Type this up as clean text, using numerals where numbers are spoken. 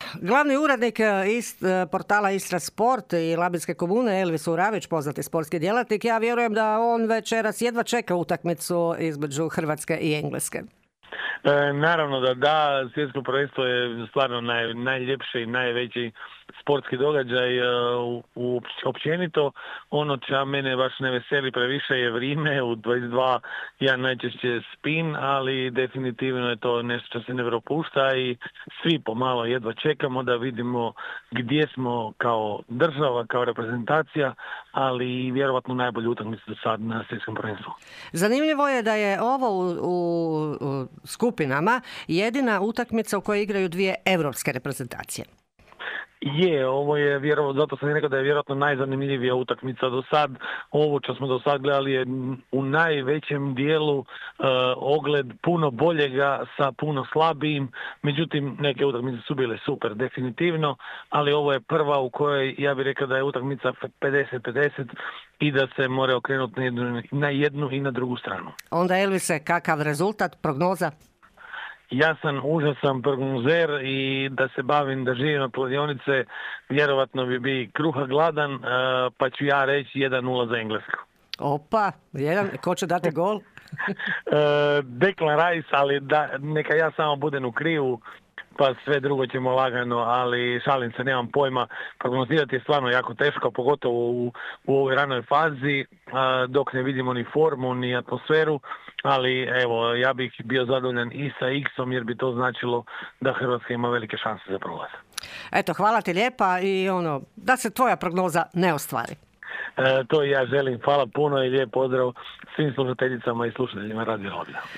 Glavni urednik portala Istra Sport i Labinske komune, Elvis Uravić, poznati sportski djelatnik, ja vjerujem da on večeras jedva čeka utakmicu između Hrvatske i Engleske. Naravno da, svjetsko prvenstvo je stvarno najljepši i najveći sportski događaj općenito. Ono čo mene baš ne veseli previše je vrijeme, u 22 ja najčešće spim, ali definitivno je to nešto što se ne propušta i svi pomalo jedva čekamo da vidimo gdje smo kao država, kao reprezentacija, ali i vjerovatno najbolju utakmicu do sad na svjetskom prvenstvu. Zanimljivo je da je ovo u skupinama jedina utakmica u kojoj igraju dvije europske reprezentacije. Ovo je vjerovatno, zato sam rekao da je vjerojatno najzanimljivija utakmica do sad. Ovo što smo do sad gledali je u najvećem dijelu ogled puno boljega sa puno slabijim. Međutim, neke utakmice su bile super, definitivno, ali ovo je prva u kojoj ja bih rekao da je utakmica 50-50 i da se mora okrenuti na jednu i na drugu stranu. Onda, Elvise, kakav rezultat, prognoza? Ja sam užasan prognozer i da se bavim, da živim od kladionice, vjerovatno bi kruha gladan, pa ću ja reći 1-0 za Englesku. Opa, ko će dati gol? Declan Rice, ali neka ja samo budem u krivu, pa sve drugo ćemo lagano, ali šalim se, nemam pojma. Prognozirati je stvarno jako teško, pogotovo u ovoj ranoj fazi, dok ne vidimo ni formu, ni atmosferu, ali evo, ja bih bio zadovoljan i sa X-om, jer bi to značilo da Hrvatska ima velike šanse za prolaz. Eto, hvala ti lijepa i da se tvoja prognoza ne ostvari. To i ja želim. Hvala puno i lijep pozdrav svim slušateljicama i slušateljima Radio Rodina.